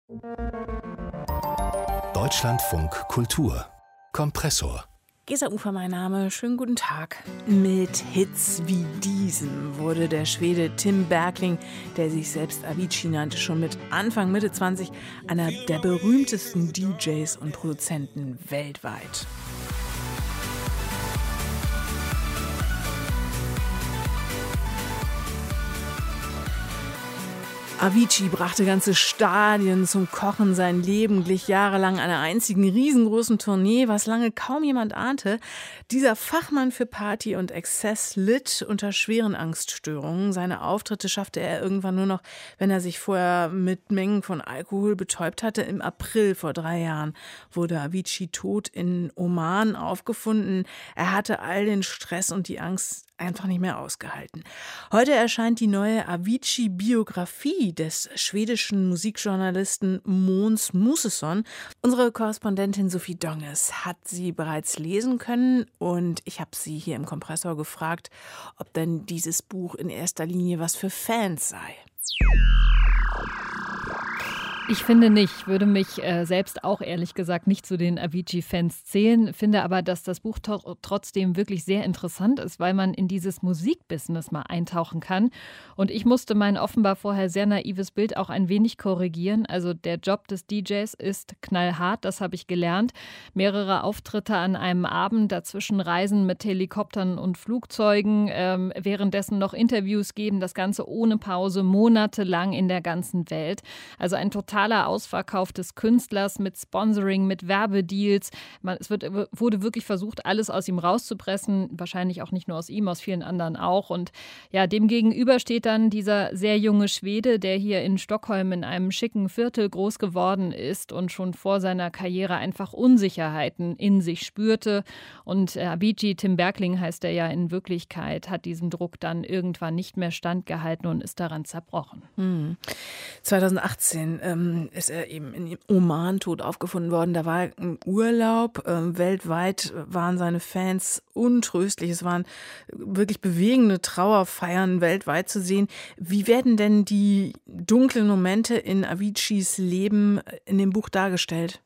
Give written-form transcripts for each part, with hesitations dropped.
Deutschlandfunk Kultur Kompressor. Gesa Ufer mein Name, schönen guten Tag. Mit Hits wie diesem wurde der Schwede Tim Bergling, der sich selbst Avicii nannte, schon mit Anfang Mitte 20 einer der berühmtesten DJs und Produzenten weltweit. Avicii brachte ganze Stadien zum Kochen, sein Leben glich jahrelang einer einzigen riesengroßen Tournee, was lange kaum jemand ahnte. Dieser Fachmann für Party und Exzess litt unter schweren Angststörungen. Seine Auftritte schaffte er irgendwann nur noch, wenn er sich vorher mit Mengen von Alkohol betäubt hatte. Im April vor 3 Jahren wurde Avicii tot in Oman aufgefunden. Er hatte all den Stress und die Angst einfach nicht mehr ausgehalten. Heute erscheint die neue Avicii-Biografie des schwedischen Musikjournalisten Måns Mosesson. Unsere Korrespondentin Sophie Donges hat sie bereits lesen können und ich habe sie hier im Kompressor gefragt, ob denn dieses Buch in erster Linie was für Fans sei. Ich finde nicht, würde mich selbst auch ehrlich gesagt nicht zu den Avicii-Fans zählen, finde aber, dass das Buch trotzdem wirklich sehr interessant ist, weil man in dieses Musikbusiness mal eintauchen kann. Und ich musste mein offenbar vorher sehr naives Bild auch ein wenig korrigieren. Also der Job des DJs ist knallhart, das habe ich gelernt. Mehrere Auftritte an einem Abend, dazwischen Reisen mit Helikoptern und Flugzeugen, währenddessen noch Interviews geben, das Ganze ohne Pause, monatelang in der ganzen Welt. Also ein totaler Ausverkauf des Künstlers mit Sponsoring, mit Werbedeals. Wurde wirklich versucht, alles aus ihm rauszupressen. Wahrscheinlich auch nicht nur aus ihm, aus vielen anderen auch. Und ja, dem gegenüber steht dann dieser sehr junge Schwede, der hier in Stockholm in einem schicken Viertel groß geworden ist und schon vor seiner Karriere einfach Unsicherheiten in sich spürte. Und Avicii, Tim Bergling heißt er ja in Wirklichkeit, hat diesem Druck dann irgendwann nicht mehr standgehalten und ist daran zerbrochen. 2018 ist er eben in Oman tot aufgefunden worden. Da war er im Urlaub. Weltweit waren seine Fans untröstlich. Es waren wirklich bewegende Trauerfeiern weltweit zu sehen. Wie werden denn die dunklen Momente in Aviciis Leben in dem Buch dargestellt?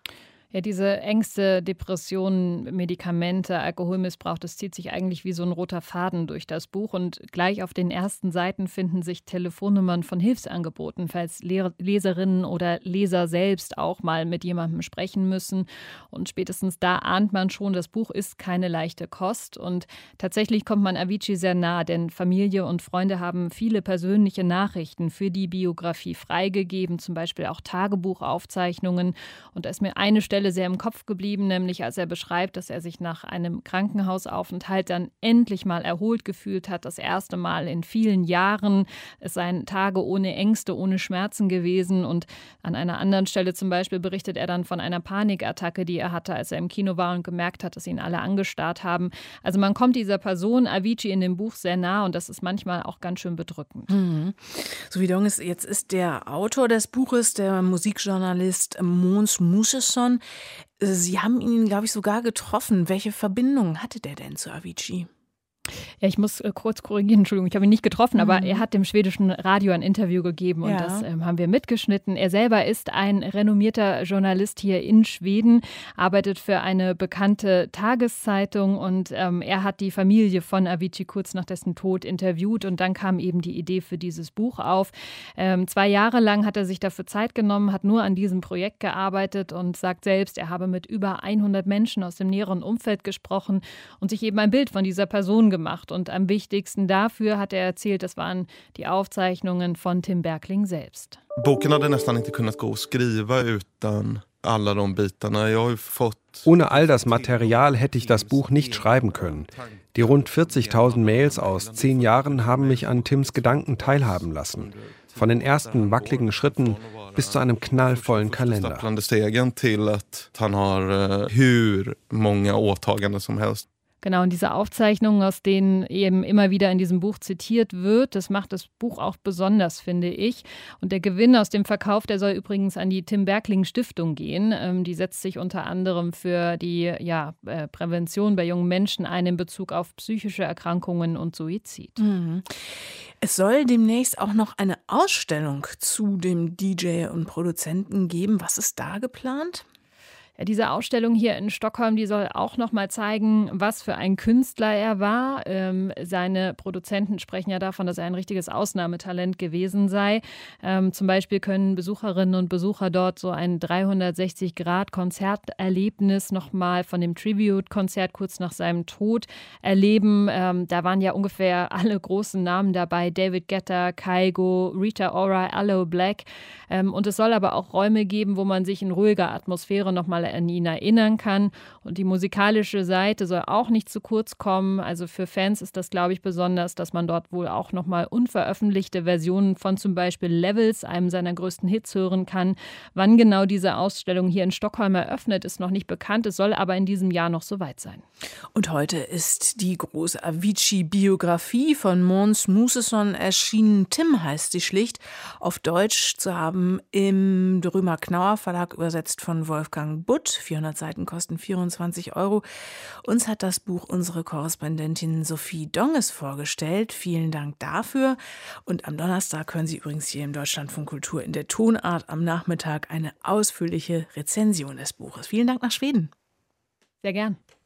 Ja, diese Ängste, Depressionen, Medikamente, Alkoholmissbrauch, das zieht sich eigentlich wie so ein roter Faden durch das Buch. Und gleich auf den ersten Seiten finden sich Telefonnummern von Hilfsangeboten, falls Leserinnen oder Leser selbst auch mal mit jemandem sprechen müssen. Und spätestens da ahnt man schon, das Buch ist keine leichte Kost. Und tatsächlich kommt man Avicii sehr nah, denn Familie und Freunde haben viele persönliche Nachrichten für die Biografie freigegeben, zum Beispiel auch Tagebuchaufzeichnungen. Und da ist mir eine Stelle sehr im Kopf geblieben, nämlich als er beschreibt, dass er sich nach einem Krankenhausaufenthalt dann endlich mal erholt gefühlt hat, das erste Mal in vielen Jahren. Es seien Tage ohne Ängste, ohne Schmerzen gewesen und an einer anderen Stelle zum Beispiel berichtet er dann von einer Panikattacke, die er hatte, als er im Kino war und gemerkt hat, dass ihn alle angestarrt haben. Also man kommt dieser Person Avicii in dem Buch sehr nah und das ist manchmal auch ganz schön bedrückend. So wie Donges, jetzt ist der Autor des Buches, der Musikjournalist Måns Mosesson. Sie haben ihn, glaube ich, sogar getroffen. Welche Verbindung hatte der denn zu Avicii? Ja, ich muss kurz korrigieren, Entschuldigung, ich habe ihn nicht getroffen, aber er hat dem schwedischen Radio ein Interview gegeben und das haben wir mitgeschnitten. Er selber ist ein renommierter Journalist hier in Schweden, arbeitet für eine bekannte Tageszeitung und er hat die Familie von Avicii kurz nach dessen Tod interviewt und dann kam eben die Idee für dieses Buch auf. 2 Jahre lang hat er sich dafür Zeit genommen, hat nur an diesem Projekt gearbeitet und sagt selbst, er habe mit über 100 Menschen aus dem näheren Umfeld gesprochen und sich eben ein Bild von dieser Person gemacht. Und am wichtigsten dafür, hat er erzählt, das waren die Aufzeichnungen von Tim Bergling selbst. Boken hade nästan inte kunnat gå att skriva utan alla de bitarna. Jag har fått Ohne all das Material hätte ich das Buch nicht schreiben können. Die rund 40.000 Mails aus 10 Jahren haben mich an Tims Gedanken teilhaben lassen. Von den ersten wackeligen Schritten bis zu einem knallvollen Kalender. Stegen till att han har hur många åtaganden som helst. Genau, und diese Aufzeichnungen, aus denen eben immer wieder in diesem Buch zitiert wird, das macht das Buch auch besonders, finde ich. Und der Gewinn aus dem Verkauf, der soll übrigens an die Tim Bergling Stiftung gehen. Die setzt sich unter anderem für die Prävention bei jungen Menschen ein in Bezug auf psychische Erkrankungen und Suizid. Es soll demnächst auch noch eine Ausstellung zu dem DJ und Produzenten geben. Was ist da geplant? Ja, diese Ausstellung hier in Stockholm, die soll auch noch mal zeigen, was für ein Künstler er war. Seine Produzenten sprechen ja davon, dass er ein richtiges Ausnahmetalent gewesen sei. Zum Beispiel können Besucherinnen und Besucher dort so ein 360-Grad-Konzerterlebnis noch mal von dem Tribute-Konzert kurz nach seinem Tod erleben. Da waren ja ungefähr alle großen Namen dabei: David Guetta, Kygo, Rita Ora, Aloe Black. Und es soll aber auch Räume geben, wo man sich in ruhiger Atmosphäre noch mal an ihn erinnern kann. Und die musikalische Seite soll auch nicht zu kurz kommen. Also für Fans ist das, glaube ich, besonders, dass man dort wohl auch nochmal unveröffentlichte Versionen von zum Beispiel Levels, einem seiner größten Hits, hören kann. Wann genau diese Ausstellung hier in Stockholm eröffnet, ist noch nicht bekannt. Es soll aber in diesem Jahr noch soweit sein. Und heute ist die große Avicii-Biografie von Måns Musesson erschienen. Tim heißt sie schlicht, auf Deutsch zu haben im Römer-Knauer Verlag, übersetzt von Wolfgang Butt. 400 Seiten kosten 24 €. Uns hat das Buch unsere Korrespondentin Sophie Donges vorgestellt. Vielen Dank dafür. Und am Donnerstag hören Sie übrigens hier im Deutschlandfunk Kultur in der Tonart am Nachmittag eine ausführliche Rezension des Buches. Vielen Dank nach Schweden. Sehr gern.